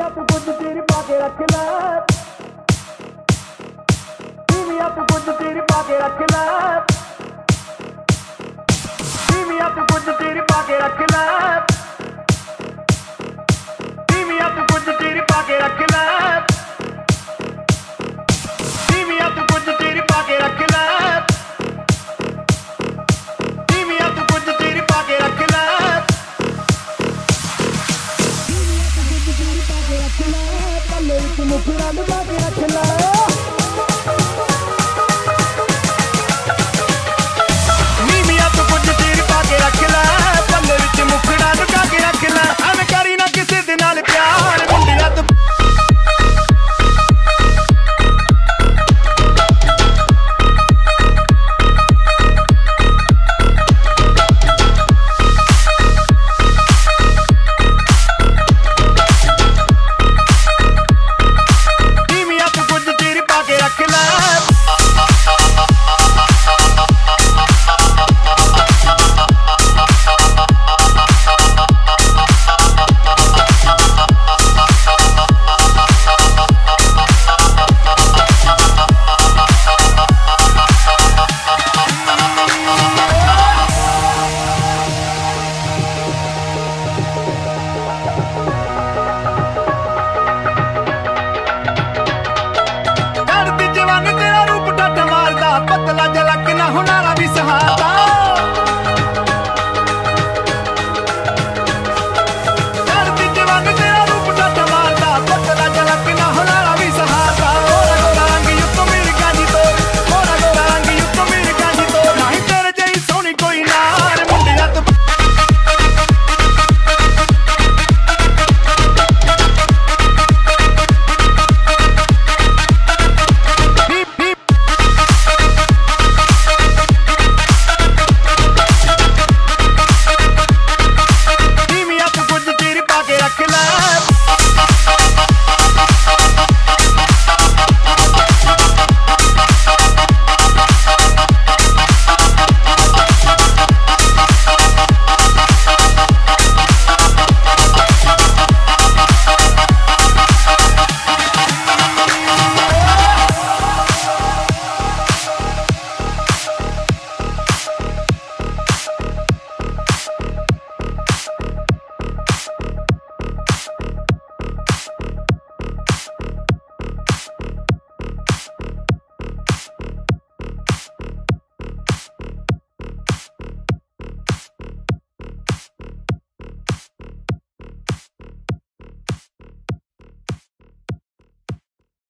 तू कुछ तेरी पाके रख ला, बीविया तू कुछ तेरी पाके रख ला, बीविया तू कुछ तेरी पाके रख ला, बीविया तू कुछ तेरी पाके रख ला, बीविया तू कुछ तेरी पाके रख ला, बीविया तू कुछ तेरी पाके रख ला, बीविया तू कुछ तेरी पाके रख ला, पल्ले विच मुखड़ा लगा के रख ला।